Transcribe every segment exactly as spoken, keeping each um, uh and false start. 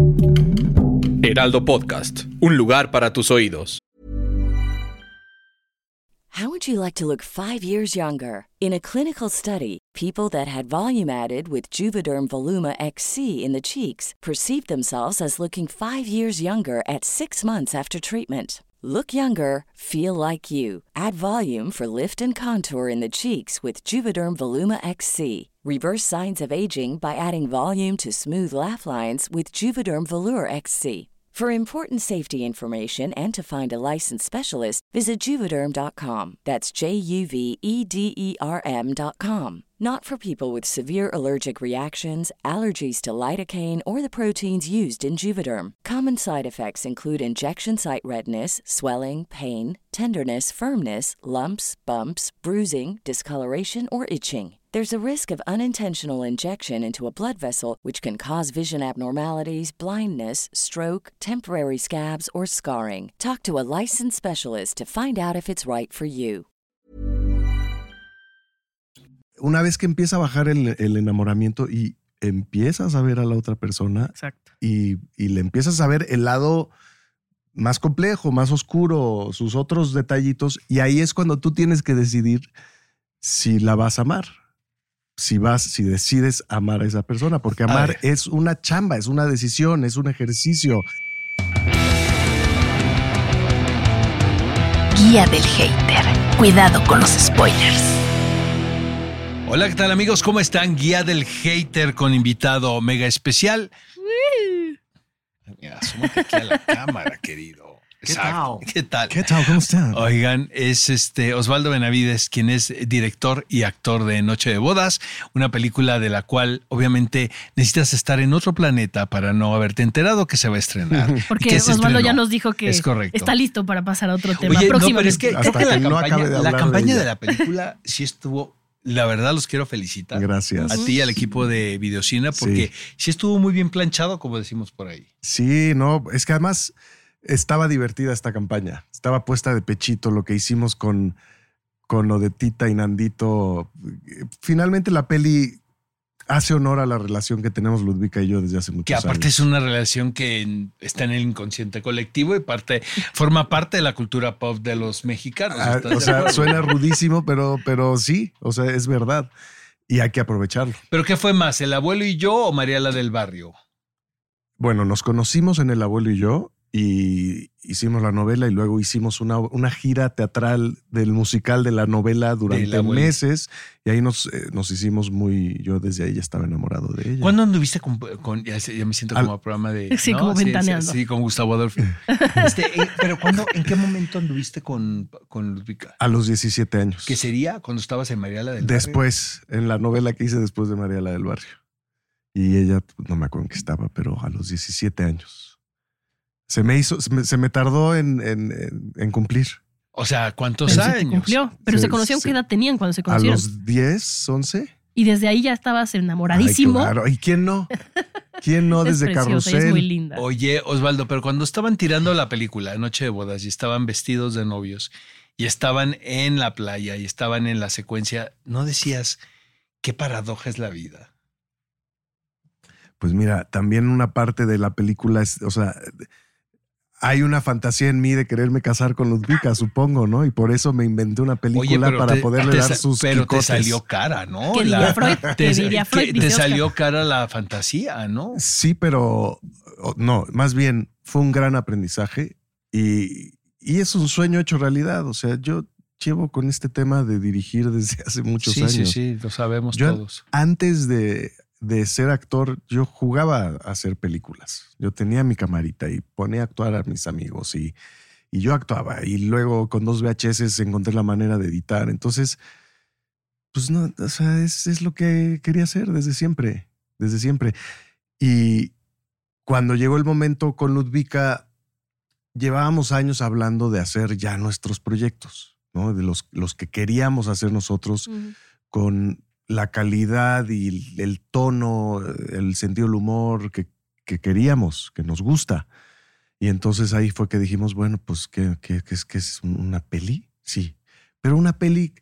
Heraldo Podcast, un lugar para tus oídos. How would you like to look five years younger? In a clinical study, people that had volume added with Juvederm Voluma X C in the cheeks perceived themselves as looking five years younger at six months after treatment. Look younger, feel like you. Add volume for lift and contour in the cheeks with Juvederm Voluma X C. Reverse signs of aging by adding volume to smooth laugh lines with Juvederm Volure X C. For important safety information and to find a licensed specialist, visit Juvederm dot com. That's J U V E D E R M dot com. Not for people with severe allergic reactions, allergies to lidocaine, or the proteins used in Juvederm. Common side effects include injection site redness, swelling, pain, tenderness, firmness, lumps, bumps, bruising, discoloration, or itching. There's a risk of unintentional injection into a blood vessel, which can cause vision abnormalities, blindness, stroke, temporary scabs, or scarring. Talk to a licensed specialist to find out if it's right for you. Una vez que empieza a bajar el, el enamoramiento y empiezas a ver a la otra persona, exacto, y, y le empiezas a ver el lado más complejo, más oscuro, sus otros detallitos, y ahí es cuando tú tienes que decidir si la vas a amar. Si vas, si decides amar a esa persona, porque amar es una chamba, es una decisión, es un ejercicio. Guía del hater. Cuidado con los spoilers. Hola, ¿qué tal, amigos? ¿Cómo están? Guía del hater con invitado mega especial. Mira, asómate aquí a la cámara, querido. ¿Qué Exacto. tal? ¿Qué tal? ¿Qué tal? ¿Cómo están? Oigan, es este Osvaldo Benavides, quien es director y actor de Noche de Bodas, una película de la cual obviamente necesitas estar en otro planeta para no haberte enterado que se va a estrenar. Porque Osvaldo ya nos dijo que es correcto. Está listo para pasar a otro tema. Oye, próximamente. No, pero es que, creo que la que no campaña, de, la campaña de, de la película sí estuvo... La verdad, los quiero felicitar. Gracias. A ti y al equipo de Videocine, porque sí. sí estuvo muy bien planchado, como decimos por ahí. Sí, no, es que además estaba divertida esta campaña. Estaba puesta de pechito lo que hicimos con, con lo de Tita y Nandito. Finalmente la peli hace honor a la relación que tenemos Ludvika y yo desde hace muchos años. Que aparte años. es una relación que está en el inconsciente colectivo y parte, forma parte de la cultura pop de los mexicanos. Ah, o sea, suena rudísimo, pero, pero sí, o sea, es verdad. Y hay que aprovecharlo. ¿Pero qué fue más, el abuelo y yo o Mariela del Barrio? Bueno, nos conocimos en El abuelo y yo y hicimos la novela y luego hicimos una, una gira teatral del musical de la novela durante meses y ahí nos, eh, nos hicimos muy... Yo desde ahí ya estaba enamorado de ella. ¿Cuándo anduviste con... con ya, ya me siento Al, como programa de... Sí, ¿no? como sí, ventaneando. Sí, sí, con Gustavo Adolfo. este, eh, pero ¿cuándo, ¿en qué momento anduviste con, con Ludvika? A los diecisiete años. ¿Qué sería cuando estabas en Mariela del Después, Barrio? en la novela que hice después de Mariela del Barrio. Y ella, no me acuerdo en qué estaba, pero a los diecisiete años. Se me hizo, se me, se me tardó en, en, en, en cumplir. O sea, ¿cuántos pero años? Se cumplió. Pero sí, se conocieron, sí. ¿Qué edad tenían cuando se conocieron? A los diez, once. Y desde ahí ya estabas enamoradísimo. Ay, claro. ¿Y quién no? ¿Quién no desde preciosa, Carrusel? Es muy linda. Oye, Osvaldo, pero cuando estaban tirando la película Noche de Bodas y estaban vestidos de novios y estaban en la playa y estaban en la secuencia, ¿no decías qué paradoja es la vida? Pues mira, también una parte de la película es, o sea, hay una fantasía en mí de quererme casar con Ludvika, supongo, ¿no? Y por eso me inventé una película Oye, para te, poderle te, dar sus Pero quicotes. te salió cara, ¿no? ¿Qué la, diría Freud? Te, ¿Qué diría Freud? Que, te salió cara la fantasía, ¿no? Sí, pero no, más bien fue un gran aprendizaje y, y es un sueño hecho realidad. O sea, yo llevo con este tema de dirigir desde hace muchos sí, años. Sí, sí, lo sabemos yo, todos. Antes de... de ser actor, yo jugaba a hacer películas. Yo tenía mi camarita y ponía a actuar a mis amigos y, y yo actuaba. Y luego con dos V H S encontré la manera de editar. Entonces, pues no, o sea, es, es lo que quería hacer desde siempre, desde siempre. Y cuando llegó el momento con Ludvika, llevábamos años hablando de hacer ya nuestros proyectos, ¿no? De los, los que queríamos hacer nosotros uh-huh. con la calidad y el tono, el sentido del humor que, que queríamos, que nos gusta. Y entonces ahí fue que dijimos, bueno, pues, ¿qué, qué, qué es, qué es una peli? Sí, pero una peli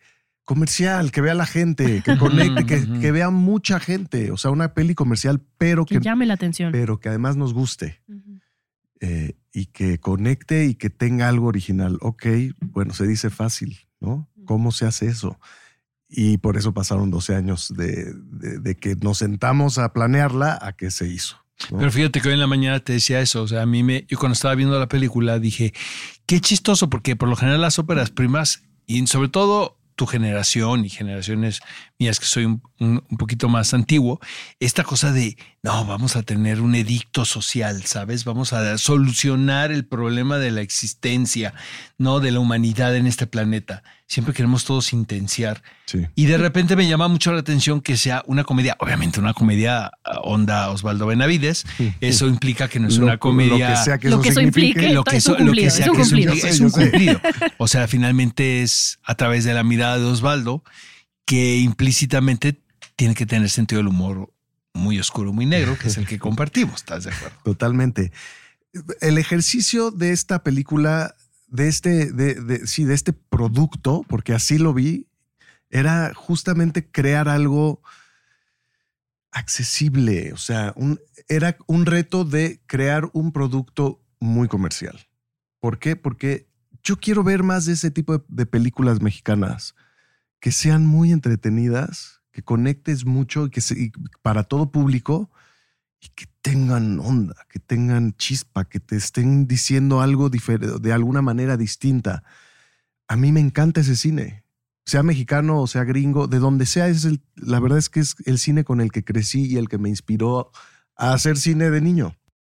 comercial, que vea la gente, que conecte, que, Ujú. que vea mucha gente. O sea, una peli comercial, pero Que que, llame la atención. pero que además nos guste. Ujú. eh, y que conecte y que tenga algo original. Ok, bueno, se dice fácil, ¿no? ¿Cómo se hace eso? Y por eso pasaron doce años de, de, de que nos sentamos a planearla a que se hizo, ¿no? Pero fíjate que hoy en la mañana te decía eso. O sea, a mí me, yo cuando estaba viendo la película dije, qué chistoso, porque por lo general las óperas primas y sobre todo tu generación y generaciones mías que soy un, un, un poquito más antiguo, esta cosa de, no, vamos a tener un edicto social, ¿sabes? Vamos a solucionar el problema de la existencia, ¿no? De la humanidad en este planeta. Siempre queremos todos intenciar. Sí. Y de repente me llama mucho la atención que sea una comedia, obviamente una comedia onda Osvaldo Benavides. Eso implica que no es Lo- una comedia... Lo que sea que Lo eso que eso signifique. implique. lo que Es un eso, lo que cumplido, sea es un que eso cumplido. implique, es Yo un sé. cumplido. O sea, finalmente es a través de la mirada de Osvaldo que implícitamente tiene que tener sentido del humor muy oscuro, muy negro, que es el que compartimos. ¿Estás de acuerdo? Totalmente. El ejercicio de esta película, de este, de, de, sí, de este producto, porque así lo vi, era justamente crear algo accesible. O sea, un, era un reto de crear un producto muy comercial. ¿Por qué? Porque yo quiero ver más de ese tipo de, de películas mexicanas que sean muy entretenidas, que conectes mucho y que se, y para todo público y que tengan onda, que tengan chispa, que te estén diciendo algo diferente, de alguna manera distinta. A mí me encanta ese cine, sea mexicano o sea gringo, de donde sea. Es el, la verdad es que es el cine con el que crecí y el que me inspiró a hacer cine de niño.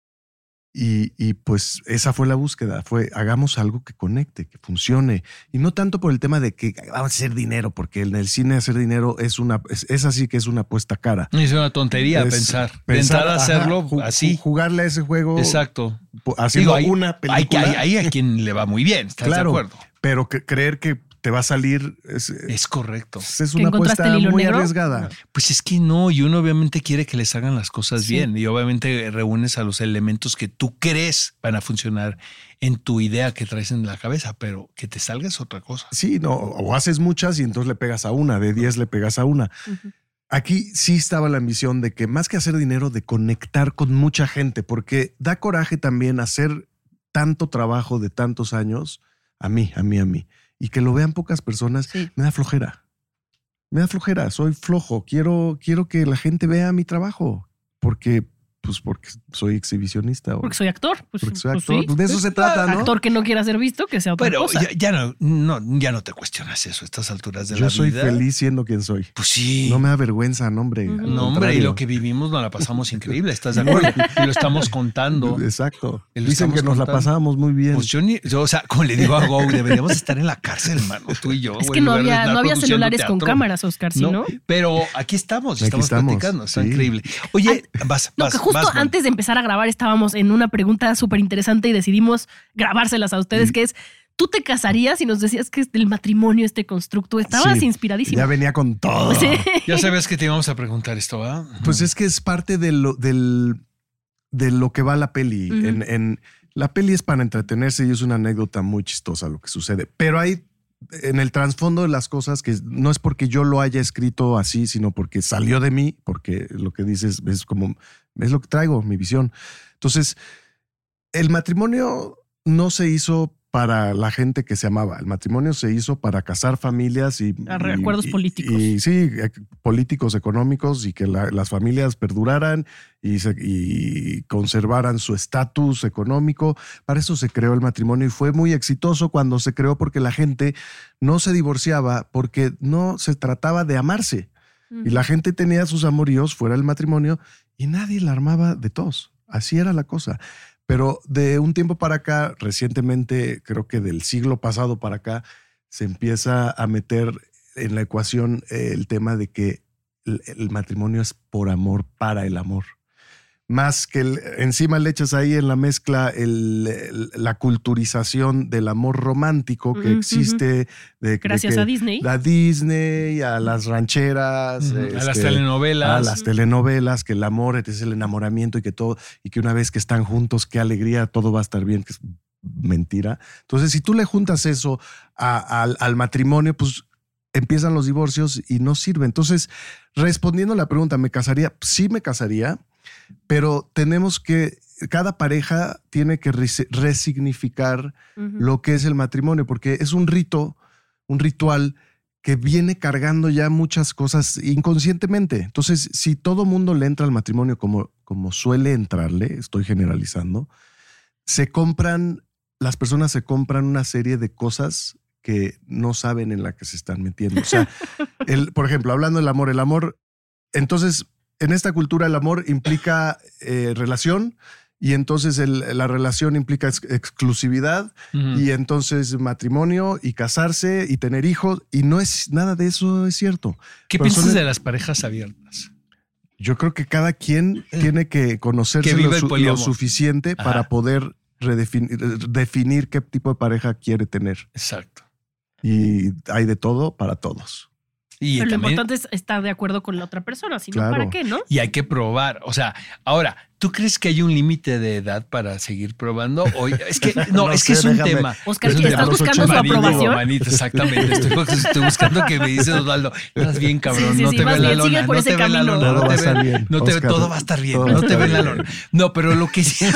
Y, y pues esa fue la búsqueda, fue hagamos algo que conecte, que funcione. Y no tanto por el tema de que vamos a hacer dinero, porque en el cine hacer dinero es una es, es así que es una apuesta cara. Es una tontería Es pensar. De pensar, entrada ajá, hacerlo ju- así. Jugarle a ese juego. Exacto. Haciendo Digo, hay, una película. Hay, que- hay, hay a quien le va muy bien, ¿estás Claro, de acuerdo? pero que creer que te va a salir es, Es correcto. es, es ¿Que una encontraste apuesta el hilo muy negro? arriesgada. Pues es que no, y uno obviamente quiere que les hagan las cosas Sí. bien y obviamente reúnes a los elementos que tú crees van a funcionar en tu idea que traes en la cabeza, pero que te salga es otra cosa. Sí, no, o haces muchas y entonces le pegas a una, de diez le pegas a una. Ujú. Aquí sí estaba la ambición de que más que hacer dinero, de conectar con mucha gente, porque da coraje también hacer tanto trabajo de tantos años, a mí, a mí, a mí, y que lo vean pocas personas, Sí. me da flojera. Me da flojera, soy flojo, quiero, quiero que la gente vea mi trabajo, porque, pues porque soy exhibicionista. O Porque soy actor. Pues, porque soy pues actor. sí. Pues de eso se trata, ¿no? Actor que no quiera ser visto, que sea otra Pero cosa. ya, ya no, no, ya no te cuestionas eso a estas alturas de Yo la soy vida. feliz siendo quien soy. Pues sí. No me da vergüenza, no, hombre. Ujú. al No, hombre, y contrario. lo que vivimos nos la pasamos increíble, ¿estás de acuerdo? Y lo estamos contando. Exacto. Y lo Dicen estamos que nos la contando. pasábamos muy bien. Pues yo ni, yo, o sea, como le digo a Go, deberíamos estar en la cárcel, hermano, tú y yo. Es güey, que en no lugar de había, estar no había produciendo celulares con teatro. cámaras, Oscar, ¿sí, No, no? pero aquí estamos, Aquí estamos estamos, platicando, está sí. increíble. Oye, vas, No, vas, que justo vas, Mon. antes de empezar a grabar estábamos en una pregunta súper interesante y decidimos grabárselas a ustedes, Sí. que es, ¿tú te casarías y nos decías que el matrimonio, este constructo? Estabas Sí, inspiradísimo. Ya venía con todo. Sí. Ya sabes que te íbamos a preguntar esto, ¿verdad? Pues es que es parte de lo, del, de lo que va la peli. Ujú. en, en- la peli es para entretenerse y es una anécdota muy chistosa lo que sucede. Pero hay en el trasfondo de las cosas que no es porque yo lo haya escrito así, sino porque salió de mí, porque lo que dices es como, es lo que traigo, mi visión. Entonces, el matrimonio no se hizo para la gente que se amaba. El matrimonio se hizo para casar familias y... A y- acuerdos y- políticos. Y, sí, eh, políticos, económicos y que la- las familias perduraran y, se- y conservaran su estatus económico. Para eso se creó el matrimonio y fue muy exitoso cuando se creó porque la gente no se divorciaba porque no se trataba de amarse. Y la gente tenía sus amoríos fuera del matrimonio y nadie la armaba de tos. Así era la cosa. Pero de un tiempo para acá, recientemente, creo que del siglo pasado para acá, se empieza a meter en la ecuación eh, el tema de que el, el matrimonio es por amor, para el amor. Más que el- encima le echas ahí en la mezcla el- el- la culturización del amor romántico que Ujú, existe. De, de Gracias que a Disney. A Disney, a las rancheras. Ujú, a las este, telenovelas. a las telenovelas, que el amor es el enamoramiento y que todo, y que una vez que están juntos, qué alegría, todo va a estar bien, que es mentira. Entonces, si tú le juntas eso a- al, al matrimonio, pues empiezan los divorcios y no sirve. Entonces, respondiendo a la pregunta, ¿me casaría? Sí me casaría, pero tenemos que, cada pareja tiene que res- resignificar uh-huh. lo que es el matrimonio, porque es un rito, un ritual que viene cargando ya muchas cosas inconscientemente. Entonces, si todo mundo le entra al matrimonio como, como suele entrarle, estoy generalizando, se compran, las personas se compran una serie de cosas que no saben en la que se están metiendo. O sea, el, por ejemplo, hablando del amor, el amor, entonces, en esta cultura el amor implica eh, relación, y entonces el, la relación implica ex- exclusividad, uh-huh. y entonces matrimonio y casarse y tener hijos, y no es nada de eso es cierto. ¿Qué Pero piensas son, de las parejas abiertas? Yo creo que cada quien eh, tiene que conocerse que lo, su, lo suficiente Ajá. para poder redefinir, definir qué tipo de pareja quiere tener. Exacto. Y hay de todo para todos. Y Pero también, lo importante es estar de acuerdo con la otra persona, si claro. no, ¿para qué, no? Y hay que probar. O sea, ahora, ¿tú crees que hay un límite de edad para seguir probando? O, es que no, no es sé, que es un déjame. tema. Oscar, es un ¿estás tema. buscando su manito, aprobación? Manito, exactamente. Estoy, estoy buscando que me dice Osvaldo, estás bien, cabrón, sí, sí, no sí, te ve la bien, lona, no te ve la lona. Todo no va a te estar ve, bien. No te, Oscar, todo va a estar bien, todo no te ve la bien. lona. No, pero lo que sí,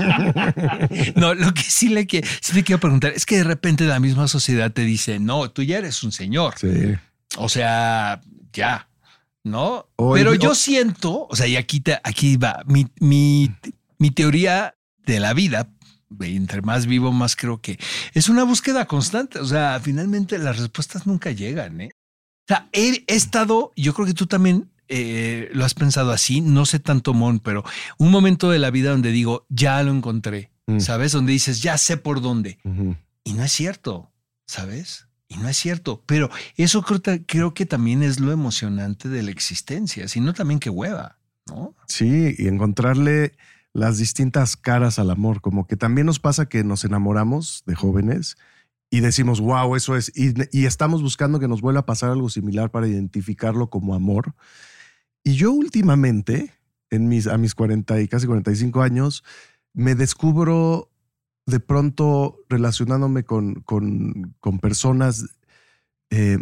no, lo que sí le, que, sí le quiero preguntar es que de repente la misma sociedad te dice, no, tú ya eres un señor. Sí. O sea, ya, ¿no? Hoy, Pero yo hoy. siento, o sea, y aquí, te, aquí va, mi, mi, mi teoría de la vida, entre más vivo, más creo que es una búsqueda constante. O sea, finalmente las respuestas nunca llegan, ¿eh? O sea, he, he estado, yo creo que tú también eh, lo has pensado así, no sé tanto, Mon, pero un momento de la vida donde digo, ya lo encontré, mm. ¿sabes? Donde dices, ya sé por dónde. Uh-huh. Y no es cierto, ¿sabes? Y no es cierto, pero eso creo, creo que también es lo emocionante de la existencia, sino también que hueva, ¿no? Sí, y encontrarle las distintas caras al amor, como que también nos pasa que nos enamoramos de jóvenes y decimos, wow, eso es, y, y estamos buscando que nos vuelva a pasar algo similar para identificarlo como amor. Y yo últimamente, en mis, a mis cuarenta y casi cuarenta y cinco años, me descubro de pronto relacionándome con, con, con personas eh,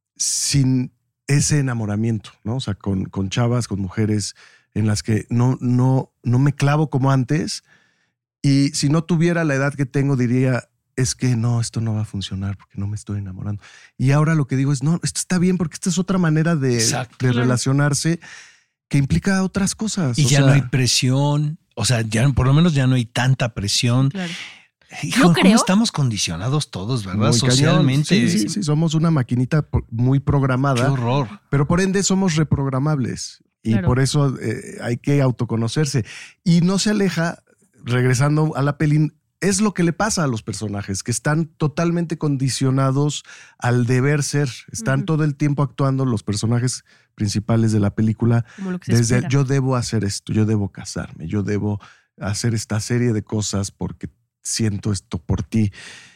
sin ese enamoramiento, ¿no? O sea, con, con chavas, con mujeres en las que no, no, no me clavo como antes, y si no tuviera la edad que tengo diría, es que no, esto no va a funcionar porque no me estoy enamorando. Y ahora lo que digo es, no, esto está bien porque esta es otra manera de, de relacionarse que implica otras cosas. Y o ya sea, no hay presión. O sea, ya por lo menos ya no hay tanta presión. Claro. Hijo, ¿cómo creo? Estamos condicionados todos, ¿verdad? Muy Socialmente. Sí, sí, sí, somos una maquinita muy programada. Qué horror. Pero por ende somos reprogramables. Y claro. por eso eh, hay que autoconocerse. Y no se aleja, regresando a la peli, es lo que le pasa a los personajes, que están totalmente condicionados al deber ser. Están uh-huh. todo el tiempo actuando los personajes principales de la película. Como lo que se desde espera. Yo debo hacer esto, yo debo casarme, yo debo hacer esta serie de cosas porque siento esto por ti.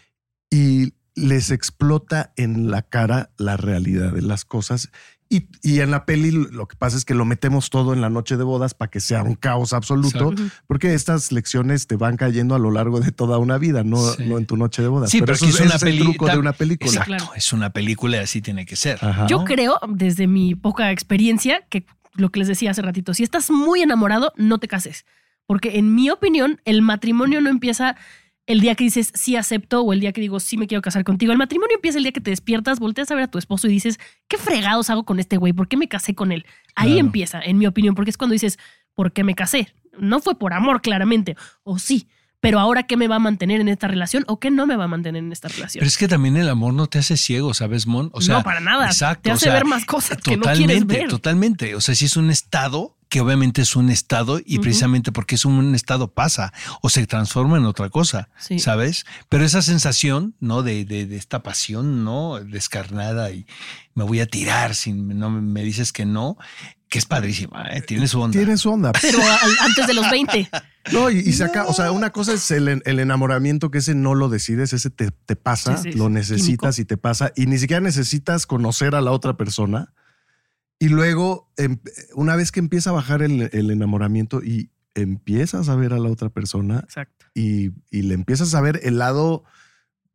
Y les explota en la cara la realidad de las cosas. Y, y en la peli lo que pasa es que lo metemos todo en la noche de bodas para que sea un caos absoluto, Exacto. porque estas lecciones te van cayendo a lo largo de toda una vida, no, sí. no en tu noche de bodas. Sí, pero, pero eso es, una es el truco de una película. Exacto, claro. Es una película y así tiene que ser. Ajá. Yo creo, desde mi poca experiencia, que lo que les decía hace ratito, si estás muy enamorado, no te cases. Porque en mi opinión, el matrimonio no empieza el día que dices sí acepto o el día que digo sí me quiero casar contigo. El matrimonio empieza el día que te despiertas, volteas a ver a tu esposo y dices, ¿qué fregados hago con este güey? ¿Por qué me casé con él? Ahí claro. empieza, en mi opinión, porque es cuando dices, ¿por qué me casé? No fue por amor, claramente, o sí, pero ahora ¿qué me va a mantener en esta relación o qué no me va a mantener en esta relación? Pero es que también el amor no te hace ciego, ¿sabes, Mon? O sea, no, para nada. Exacto, te hace o sea, ver más cosas que no quieres ver. Totalmente, o sea, si es un estado que obviamente es un estado y uh-huh. precisamente porque es un estado pasa o se transforma en otra cosa, sí. ¿sabes? Pero esa sensación, ¿no? De, de, de esta pasión, ¿no? Descarnada y me voy a tirar si no me dices que no, que es padrísima, ¿eh? Tiene su onda. Tiene su onda. Pero a, antes de los veinte. No, y, y se acaba, o sea, una cosa es el, el enamoramiento, que ese no lo decides, ese te, te pasa, sí, sí, lo necesitas químico. Y te pasa, y ni siquiera necesitas conocer a la otra persona. Y luego, una vez que empieza a bajar el, el enamoramiento y empiezas a ver a la otra persona, Exacto. Y, y le empiezas a ver el lado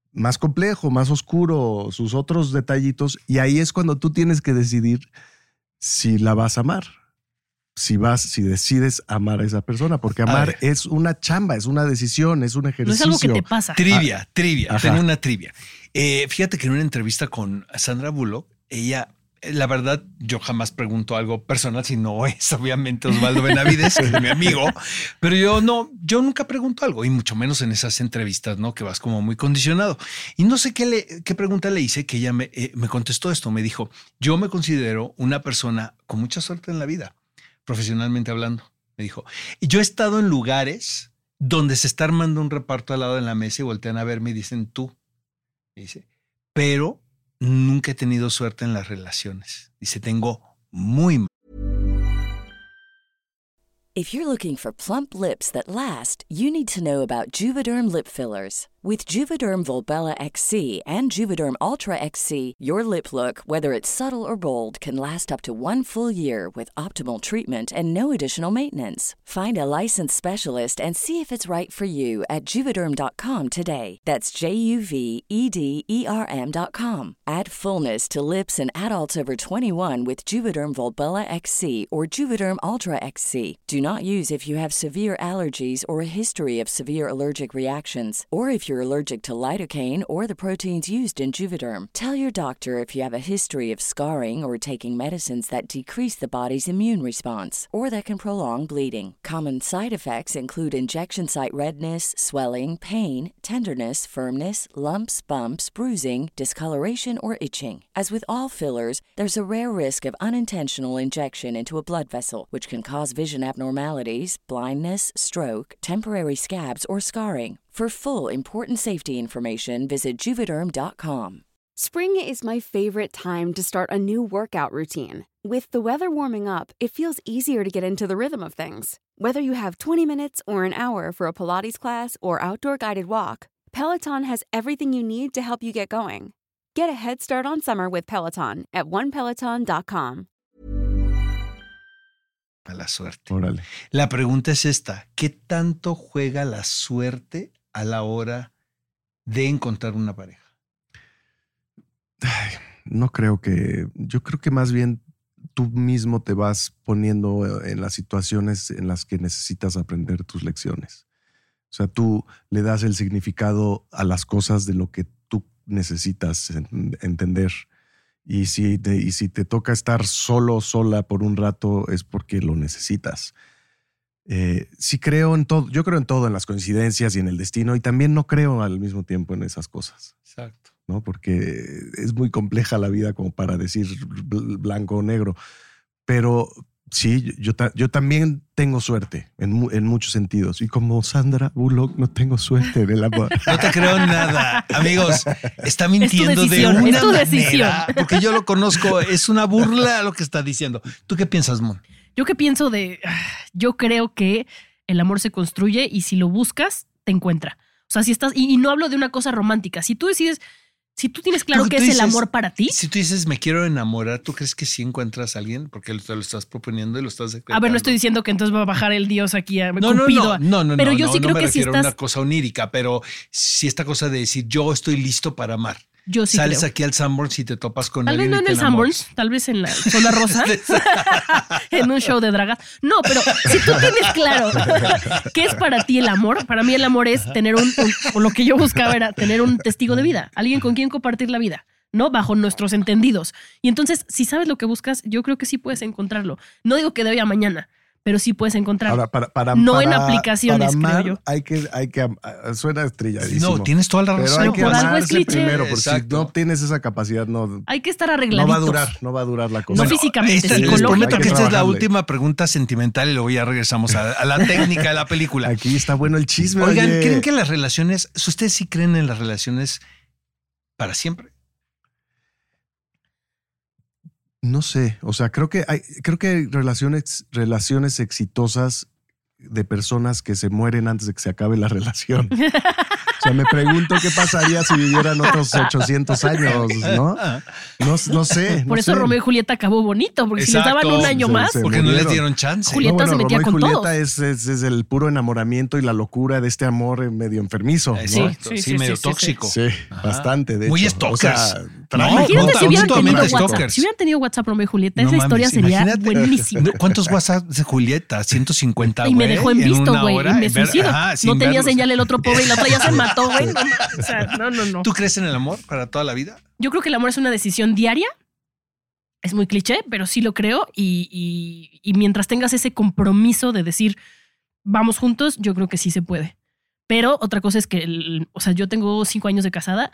más complejo, más oscuro, sus otros detallitos. Y ahí es cuando tú tienes que decidir si la vas a amar. Si vas, si decides amar a esa persona, porque amar es una chamba, es una decisión, es un ejercicio. No es algo que te pasa. Trivia, trivia, Ajá. tengo una trivia. Eh, fíjate que en una entrevista con Sandra Bullock, ella, la verdad, yo jamás pregunto algo personal, si no es obviamente Osvaldo Benavides, que es mi amigo, pero yo no, yo nunca pregunto algo, y mucho menos en esas entrevistas, ¿no? Que vas como muy condicionado. Y no sé qué, le, qué pregunta le hice, que ella me, eh, me contestó esto, me dijo, yo me considero una persona con mucha suerte en la vida, profesionalmente hablando, me dijo. Y yo he estado en lugares donde se está armando un reparto al lado de la mesa y voltean a verme y dicen tú. Dice, pero nunca he tenido suerte en las relaciones. Dice, tengo muy mal. If you're looking for plump lips that last, you need to know about Juvederm lip fillers. With Juvederm Volbella X C and Juvederm Ultra X C, your lip look, whether it's subtle or bold, can last up to one full year with optimal treatment and no additional maintenance. Find a licensed specialist and see if it's right for you at Juvederm dot com today. That's J U V E D E R M dot com. Add fullness to lips in adults over twenty-one with Juvederm Volbella X C or Juvederm Ultra X C. Do not use if you have severe allergies or a history of severe allergic reactions, or if you're allergic to lidocaine or the proteins used in Juvederm. Tell your doctor if you have a history of scarring or taking medicines that decrease the body's immune response or that can prolong bleeding. Common side effects include injection site redness, swelling, pain, tenderness, firmness, lumps, bumps, bruising, discoloration, or itching. As with all fillers, there's a rare risk of unintentional injection into a blood vessel, which can cause vision abnormalities, blindness, stroke, temporary scabs, or scarring. For full important safety information, visit Juvederm dot com. Spring is my favorite time to start a new workout routine. With the weather warming up, it feels easier to get into the rhythm of things. Whether you have twenty minutes or an hour for a Pilates class or outdoor guided walk, Peloton has everything you need to help you get going. Get a head start on summer with Peloton at one peloton dot com. A la suerte. Órale. La pregunta es esta, ¿qué tanto juega la suerte a la hora de encontrar una pareja? Ay, no creo que, yo creo que más bien tú mismo te vas poniendo en las situaciones en las que necesitas aprender tus lecciones. O sea, tú le das el significado a las cosas de lo que tú necesitas en, entender. Y si, te, y si te toca estar solo, sola por un rato, es porque lo necesitas. Eh, sí creo en todo, yo creo en todo, en las coincidencias y en el destino, y también no creo al mismo tiempo en esas cosas. Exacto. ¿No? Porque es muy compleja la vida como para decir blanco o negro. Pero sí, yo, yo también tengo suerte en, en muchos sentidos. Y como Sandra Bullock, no tengo suerte en el amor. No te creo nada. Amigos, está mintiendo es tu decisión, de una es tu manera, decisión. porque yo lo conozco. Es una burla lo que está diciendo. ¿Tú qué piensas, Mon? Yo qué pienso de... Yo creo que el amor se construye y si lo buscas, te encuentra. O sea, si estás... Y, y no hablo de una cosa romántica. Si tú decides... Si tú tienes claro que es dices, el amor para ti. Si tú dices, me quiero enamorar, ¿tú crees que sí encuentras a alguien? Porque te lo estás proponiendo y lo estás decretando. A ver, no estoy diciendo que entonces va a bajar el Dios aquí a no, Cupido. No, no, no, pero no, yo no, sí no creo me que si refiero estás... a una cosa onírica, pero si esta cosa de decir, yo estoy listo para amar. Yo sí Sales creo. aquí al Sanborns y te topas con Tal vez alguien no y en te el enamoras. Sanborns, tal vez en la zona rosa, en un show de dragas. No, pero si tú tienes claro qué es para ti el amor, para mí el amor es tener un, un o lo que yo buscaba era tener un testigo de vida, alguien con quien compartir la vida, ¿no? Bajo nuestros entendidos. Y entonces, si sabes lo que buscas, yo creo que sí puedes encontrarlo. No digo que de hoy a mañana, pero sí puedes encontrarlo. Ahora, para, para, no para, en aplicaciones, para amar, creo yo. Hay que, hay que, suena estrelladísimo. No, tienes toda la Pero razón. hay que Por algo es amarse cliché. primero, porque Exacto. si no tienes esa capacidad, no, Hay que estar no arregladitos. va a durar, no va a durar la cosa. No físicamente, esta- les psicológico. prometo Hay que que esta es la trabajarle. última pregunta sentimental y luego ya regresamos a, a la técnica de la película. Aquí está bueno el chisme. Oigan, oye. ¿creen que las relaciones, ustedes sí creen en las relaciones para siempre? No sé, o sea, creo que hay, creo que hay relaciones, relaciones exitosas de personas que se mueren antes de que se acabe la relación. O sea, me pregunto qué pasaría si vivieran otros ochocientos años, ¿no? No, no sé. Por no eso sé. Romeo y Julieta acabó bonito, porque Exacto. si les daban un año Se- más, se Porque no les murieron. dieron chance. Julieta No, bueno, se metía Romeo y con Julieta todos. Es, es, es el puro enamoramiento y la locura de este amor eh, medio enfermizo, ¿no? Exacto, Sí, sí, sí, medio sí, sí, tóxico. Sí, Ajá. bastante, de Muy hecho. stalkers. O sea, No, trágico. Imagínate si hubieran Absolutamente tenido WhatsApp. stalkers. Si hubieran tenido WhatsApp Romeo y Julieta, No esa mames, historia sería imagínate. buenísima. No, ¿cuántos WhatsApp de Julieta? ciento cincuenta, Y me güey, dejó en visto, una güey. Y hora, me en ver- suicido. ajá, sin No tenía verlos. señal el otro pobre y la otra ya se mató, güey. No, o sea, no, no, no. ¿Tú crees en el amor para toda la vida? Yo creo que el amor es una decisión diaria. Es muy cliché, pero sí lo creo. Y, y, y mientras tengas ese compromiso de decir, vamos juntos, yo creo que sí se puede. Pero otra cosa es que, el- o sea, yo tengo cinco años de casada.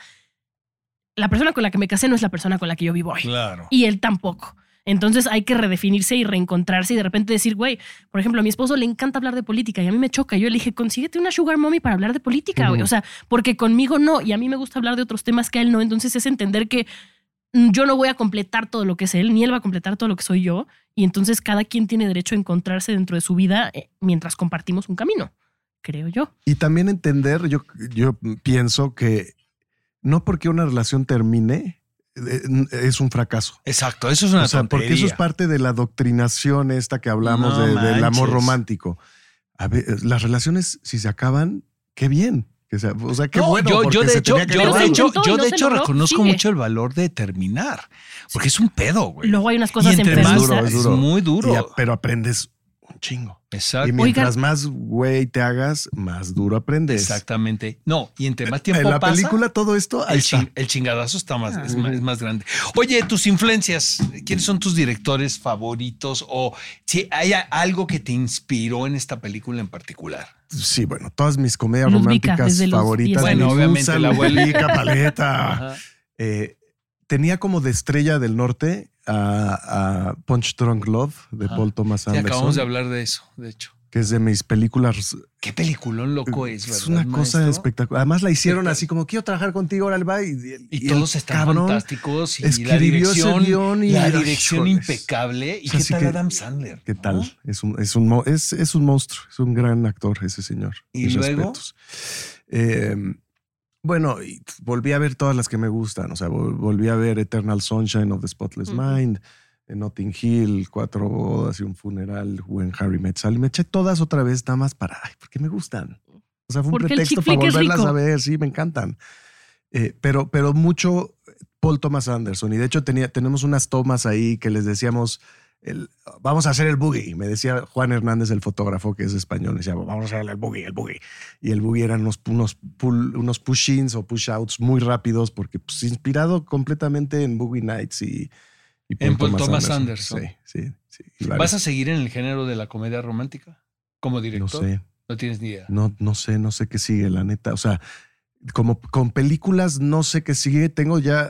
La persona con la que me casé no es la persona con la que yo vivo hoy. Claro. Y él tampoco. Entonces hay que redefinirse y reencontrarse y de repente decir, güey, por ejemplo, a mi esposo le encanta hablar de política y a mí me choca. Yo le dije, consíguete una sugar mommy para hablar de política, güey. Ujú. O sea, porque conmigo no y a mí me gusta hablar de otros temas que a él no. Entonces es entender que mm, yo no voy a completar todo lo que es él, ni él va a completar todo lo que soy yo. Y entonces cada quien tiene derecho a encontrarse dentro de su vida eh, mientras compartimos un camino, creo yo. Y también entender, yo, yo pienso que no porque una relación termine eh, es un fracaso. Exacto, eso es una O sea, tontería. porque eso es parte de la doctrinación esta que hablamos No de- del amor manches. romántico. A ver, las relaciones, si se acaban, qué bien. Que sea, o sea, qué No, bueno. yo, porque yo de se hecho, tenía que yo Pero de acabar. se hecho, intentó yo y no de se hecho logró, reconozco sigue. mucho el valor de terminar, porque es un pedo, güey. Luego hay unas Y cosas entre más enfermizas. es duro. es muy duro. Y a- pero aprendes un chingo. Exacto. Y mientras Oigan. más güey te hagas, más duro aprendes. Exactamente. No, y entre más tiempo En la pasa, película todo esto, ahí el, está. chin- el chingadazo está más, es, más, es más grande. Oye, tus influencias, ¿quiénes son tus directores favoritos? O si hay a- algo que te inspiró en esta película en particular. Sí, bueno, todas mis comedias Ludvika, románticas desde los favoritas. diez Bueno, años. obviamente, Musa, la abuela. Ludvika, Paleta. Ajá. Eh, tenía como de estrella del norte a, a Punch Drunk Love de Ajá. Paul Thomas Sí, Anderson, acabamos de hablar de eso, de hecho. que es de mis películas. Qué peliculón loco es, ¿verdad? Es una cosa maestro? espectacular. Además la hicieron Espectac- así como quiero trabajar contigo, órale, va. Y, Y, y todos el están cabrón fantásticos y la escribió ese dirección, guión y la mira, dirección híjoles. impecable. ¿Y O sea, qué sí tal que- Adam Sandler? ¿Qué ¿no? tal? Es un, es, un, mo- es, es un monstruo, es un gran actor ese señor. ¿Y Mis luego? respetos. Eh, bueno, y volví a ver todas las que me gustan. O sea, vol- volví a ver Eternal Sunshine of the Spotless Ujú. Mind, eh, Notting Hill, Cuatro bodas y un funeral, When Harry Met Sally. Me eché todas otra vez nada más para, ay, porque me gustan. O sea, fue un Porque el pretexto chick para flick es volverlas rico. a ver. Sí, me encantan. Eh, pero, pero mucho Paul Thomas Anderson. Y de hecho tenía, tenemos unas tomas ahí que les decíamos, el, vamos a hacer el boogie. Me decía Juan Hernández, el fotógrafo, que es español, me decía, vamos a hacer el boogie, el boogie. Y el boogie eran unos, unos, pull, unos push-ins o push-outs muy rápidos, porque pues, inspirado completamente en Boogie Nights y, y En Paul Thomas Anderson. Sí, sí, sí. Y ¿Vas varios. a seguir en el género de la comedia romántica como No director? sé, No tienes ni idea. no, no sé, no sé qué sigue, la neta. O sea, como con películas no sé qué sigue. Tengo ya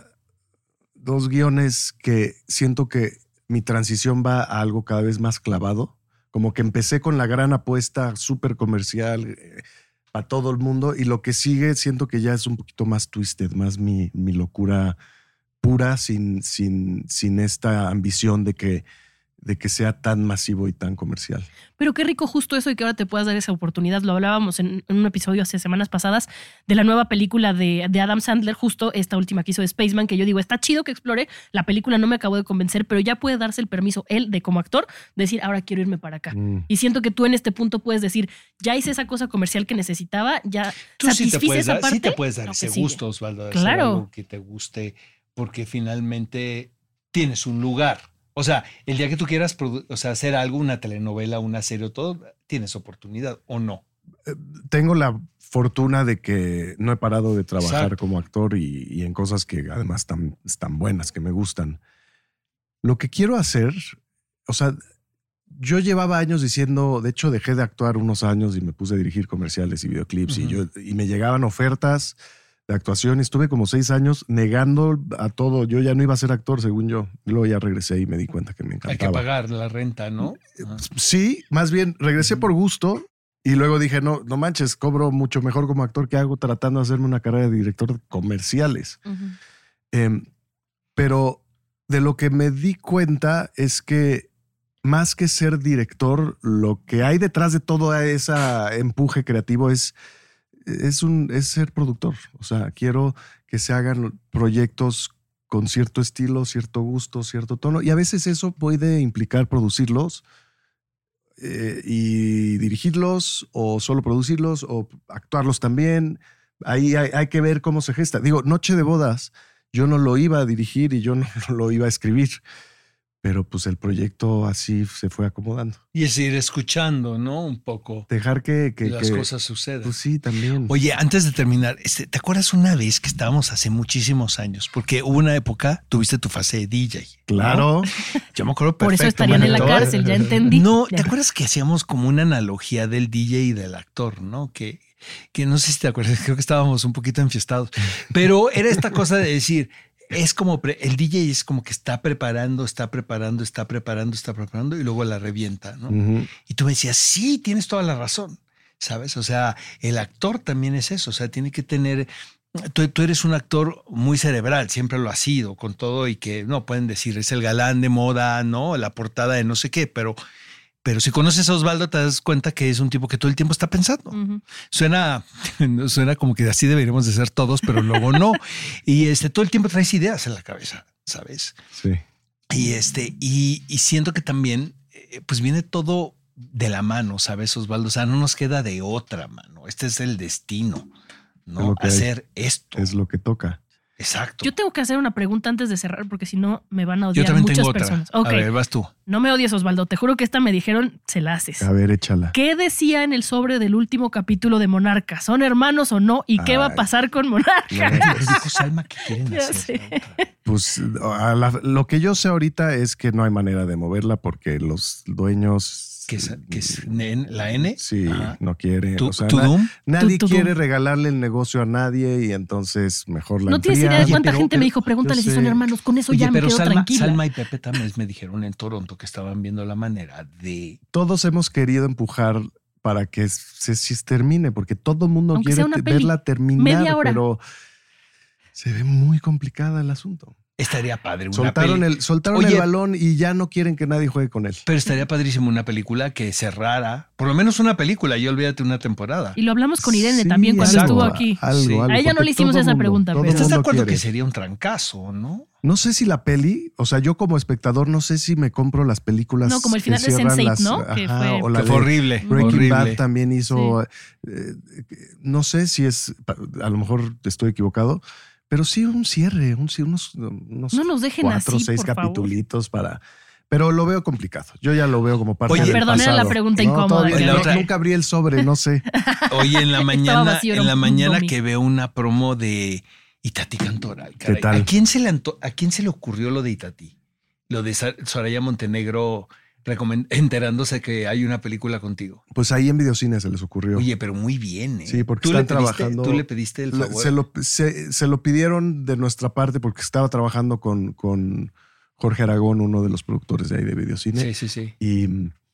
dos guiones que siento que mi transición va a algo cada vez más clavado. Como que empecé con la gran apuesta súper comercial eh, para todo el mundo y lo que sigue siento que ya es un poquito más twisted, más mi, mi locura pura sin, sin, sin esta ambición de que, de que sea tan masivo y tan comercial. Pero qué rico justo eso y que ahora te puedas dar esa oportunidad. Lo hablábamos en, en un episodio hace semanas pasadas de la nueva película de, de Adam Sandler, justo esta última que hizo de Spaceman, que yo digo, está chido que explore. La película no me acabó de convencer, pero ya puede darse el permiso él de como actor decir, ahora quiero irme para acá. Mm. Y siento que tú en este punto puedes decir, ya hice esa cosa comercial que necesitaba, ya Tú sí te, satisfice puedes esa dar, parte. sí te puedes dar lo ese que sigue. gusto, Osvaldo, de hacer Claro. algo que te guste, porque finalmente tienes un lugar. O sea, el día que tú quieras produ- o sea, hacer algo, una telenovela, una serie o todo, tienes oportunidad o no. Tengo la fortuna de que no he parado de trabajar Exacto. como actor y, y en cosas que además están, están buenas, que me gustan. Lo que quiero hacer, o sea, yo llevaba años diciendo, de hecho dejé de actuar unos años y me puse a dirigir comerciales y videoclips Ujú. y, yo, y me llegaban ofertas de actuación y estuve como seis años negando a todo. Yo ya no iba a ser actor, según yo. Luego ya regresé y me di cuenta que me Hay que encantaba. pagar la renta, ¿no? Ah. Sí, más bien regresé Ujú. por gusto y luego dije, no, no manches, cobro mucho mejor como actor que hago tratando de hacerme una carrera de director de comerciales. Ujú. Eh, pero de lo que me di cuenta es que más que ser director, lo que hay detrás de todo ese empuje creativo es es, un, es ser productor. O sea, quiero que se hagan proyectos con cierto estilo, cierto gusto, cierto tono. Y a veces eso puede implicar producirlos eh, y dirigirlos o solo producirlos o actuarlos también. Ahí hay, hay que ver cómo se gesta. Digo, Noche de Bodas, yo no lo iba a dirigir y yo no lo iba a escribir. Pero pues el proyecto así se fue acomodando. Y es ir escuchando, ¿no? Un poco. Dejar que, que las que, cosas sucedan. Pues sí, también. Oye, antes de terminar, este, ¿te acuerdas una vez que estábamos hace muchísimos años? Porque hubo una época, tuviste tu fase de D J. Claro. ¿No? Yo me acuerdo Por perfecto. eso estarían en la Manito. cárcel, ya entendí. No, ¿te Ya. acuerdas que hacíamos como una analogía del D J y del actor, ¿no? Que, que no sé si te acuerdas, creo que estábamos un poquito enfiestados. Pero era esta cosa de decir... Es como, pre, el D J es como que está preparando, está preparando, está preparando, está preparando y luego la revienta, ¿no? Uh-huh. Y tú me decías, sí, tienes toda la razón, ¿sabes? O sea, el actor también es eso, o sea, tiene que tener... Tú, tú eres un actor muy cerebral, siempre lo has sido, con todo y que, no, pueden decir, es el galán de moda, ¿no? La portada de no sé qué, pero... Pero si conoces a Osvaldo, te das cuenta que es un tipo que todo el tiempo está pensando. Uh-huh. Suena, suena como que así deberíamos de ser todos, pero luego no. Y este, todo el tiempo traes ideas en la cabeza, ¿sabes? Sí. Y este, y, y siento que también, eh, pues viene todo de la mano, ¿sabes, Osvaldo? O sea, no nos queda de otra mano. Este es el destino, ¿no? Hacer hay, esto. Es lo que toca. Exacto. Yo tengo que hacer una pregunta antes de cerrar porque si no me van a odiar Yo también muchas tengo personas. otra. Okay. A ver, vas tú. No me odies, Osvaldo. Te juro que esta me dijeron, se la haces. A ver, échala. ¿Qué decía en el sobre del último capítulo de Monarca? ¿Son hermanos o no? ¿Y Ay. qué va a pasar con Monarca? No, dijo Salma que quieren Ya hacer. sé. Pues a la, lo que yo sé ahorita es que no hay manera de moverla porque los dueños... ¿Qué es, qué es la N? Sí, Ajá. no quiere. ¿Tu, o sea, tu na, Doom? Nadie ¿Tu, tu quiere Doom? regalarle el negocio a nadie y entonces mejor la No tienes enfría. idea de cuánta Oye, pero, gente pero, me dijo, pregúntale si sé. son hermanos. Con eso Oye, ya me pero quedo Salma, tranquila. Salma y Pepe también me dijeron en Toronto que estaban viendo la manera de... Todos hemos querido empujar para que se, se termine, porque todo el mundo Aunque quiere sea una te, peli, verla terminar, media hora. pero se ve muy complicada el asunto. Estaría padre una Soltaron, peli. el, soltaron Oye, el balón y ya no quieren que nadie juegue con él. Pero estaría padrísimo una película que cerrara, por lo menos una película, y olvídate una temporada. Y lo hablamos con Irene Sí, también cuando algo, estuvo aquí. Algo, Sí. algo, A ella no porque le hicimos todo esa mundo, pregunta, todo pero- ¿Estás de mundo acuerdo quiere. que sería un trancazo, no? No sé si la peli, o sea, yo como espectador no sé si me compro las películas. No, como el que final de cierran sense eight, las- ¿no? Que ajá, fue- o la Que fue de horrible. Breaking horrible. Bad también hizo. eh, no sé si es, a lo mejor estoy equivocado, pero sí un cierre, un, unos, unos No nos dejen cuatro o así, seis por favor. capitulitos para. Pero lo veo complicado. Yo ya lo veo como parte Oye, del perdón, era pasado. la pregunta No, incómoda todavía que no, hago. nunca abrí el sobre, no sé. Oye, en la Estaba mañana, vacío, era en la un mañana dummy. que veo una promo de Itatí Cantoral. Caray. ¿Qué tal? ¿A quién se le anto- a quién se le ocurrió lo de Itatí? Lo de Sa- Soraya Montenegro recomen- enterándose que hay una película contigo. Pues ahí en Videocine se les ocurrió. Oye, pero muy bien, ¿eh? Sí, porque ¿Tú le están pediste- trabajando- Tú le pediste el Le- favor. Se lo, se, se lo pidieron de nuestra parte porque estaba trabajando con, con Jorge Aragón, uno de los productores de ahí de Videocine. Sí, sí, sí. Y,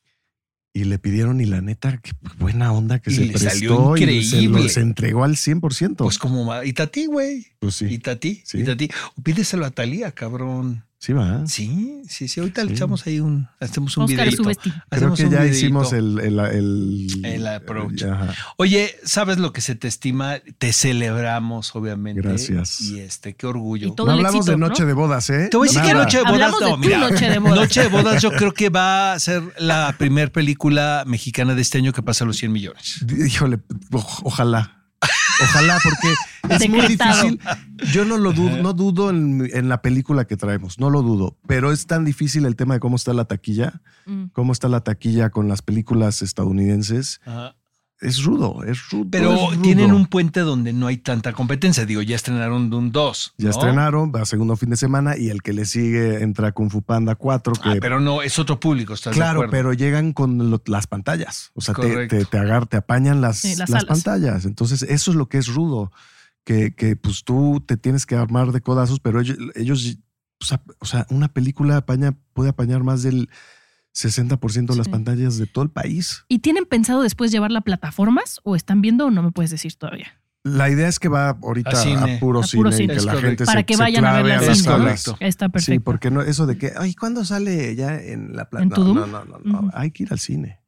y le pidieron, y la neta, qué buena onda que Y se le prestó. salió y se, increíble. lo- se entregó al cien por ciento. Pues como ma- Itatí, güey. Pues sí, Itatí, Sí. Itatí. Pídeselo a Talía, cabrón. sí va. Sí, sí, sí. Ahorita Sí. le echamos ahí un, hacemos un Oscar y su videito. vestido. Creo Hacemos que un ya videito. hicimos el... El, el, El approach. Ajá. Oye, ¿sabes lo que se te estima? Te celebramos, obviamente. Gracias. Y este, qué orgullo. Y todo No el hablamos éxito, de ¿no? noche de bodas, ¿eh? Te voy a decir que Nada. Noche de Bodas, Hablamos de no, tu mira, Noche de Bodas. Noche de Bodas yo creo que va a ser la primer película mexicana de este año que pasa los cien millones. Híjole, o- ojalá. Ojalá, porque es muy Decretado. difícil. Yo no lo dudo, no dudo en, en la película que traemos, no lo dudo, pero es tan difícil el tema de cómo está la taquilla, Mm. cómo está la taquilla con las películas estadounidenses. Es rudo, es rudo. Pero es rudo. tienen un puente donde no hay tanta competencia. Digo, ya estrenaron Dune dos. Ya ¿no? estrenaron, va a segundo fin de semana y el que le sigue entra Kung Fu Panda cuatro. Que, Ah, pero no, es otro público, ¿estás de claro, acuerdo? pero llegan con lo- las pantallas. O sea, te, Correcto. te, te agar, te apañan las, Sí, las las salas. pantallas. Entonces, eso es lo que es rudo. Que, que pues tú te tienes que armar de codazos, pero ellos, ellos o sea, o sea, una película apaña, puede apañar más del sesenta por ciento de las Sí. pantallas de todo el país. ¿Y tienen pensado después llevarla a plataformas o están viendo o no me puedes decir todavía? La idea es que va ahorita A cine. a puro A cine, puro y cine. que Es la correcto. gente Para se, que se vayan a clave verla a al las cine. salas. Correcto. Está perfecto. Sí, porque no, eso de que, ay, ¿cuándo sale ya en la plata? ¿En tu No, Doom? no, no, no, no. Ujú. Hay que ir al cine.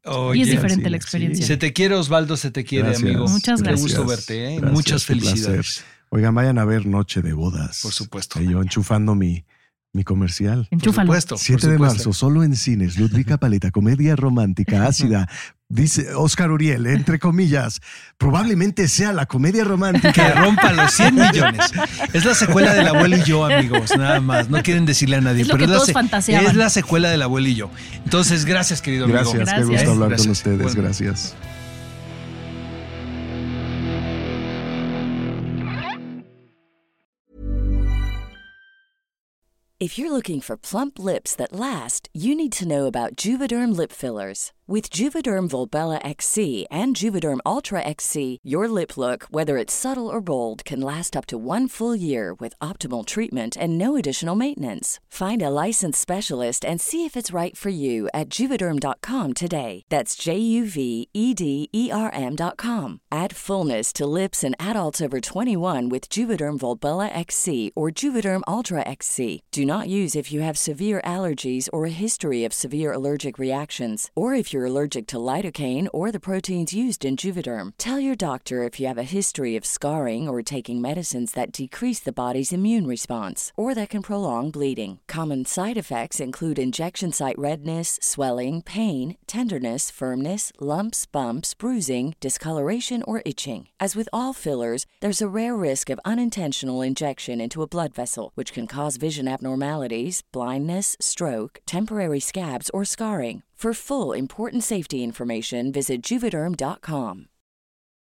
Oye, y es diferente sí, la experiencia. Se te quiere, Osvaldo, se te quiere, Gracias. amigo. Muchas Qué gracias. gusto verte, ¿eh? Gracias, Muchas un placer. felicidades. Oigan, vayan a ver Noche de Bodas. Por supuesto. Y yo enchufando mi, mi comercial. Enchúfalo. Por supuesto. siete por de supuesto. marzo, solo en cines. Ludvika Paleta, comedia romántica, ácida. Dice Oscar Uriel, entre comillas, probablemente sea la comedia Que romántica. rompa los cien millones. Es la secuela del Abuelo y Yo, amigos, nada más. No quieren decirle a nadie. Es lo pero que la todos se- fantaseaban. Es la secuela del Abuelo y Yo. Entonces, gracias, querido amigo. Gracias, qué Gracias. gusto hablar con Gracias. ustedes. Bueno. Gracias. If you're looking for plump lips that last, you need to know about Juvederm lip fillers. With Juvederm Volbella X C and Juvederm Ultra X C, your lip look, whether it's subtle or bold, can last up to one full year with optimal treatment and no additional maintenance. Find a licensed specialist and see if it's right for you at juvederm dot com today. That's J U V E D E R M dot com. Add fullness to lips in adults over twenty-one with Juvederm Volbella X C or Juvederm Ultra X C. Do not use if you have severe allergies or a history of severe allergic reactions, or if you're allergic to lidocaine or the proteins used in Juvederm. Tell your doctor if you have a history of scarring or taking medicines that decrease the body's immune response or that can prolong bleeding. Common side effects include injection site redness, swelling, pain, tenderness, firmness, lumps, bumps, bruising, discoloration, or itching. As with all fillers, there's a rare risk of unintentional injection into a blood vessel, which can cause vision abnormalities, blindness, stroke, temporary scabs, or scarring. For full important safety information, visit juvederm dot com.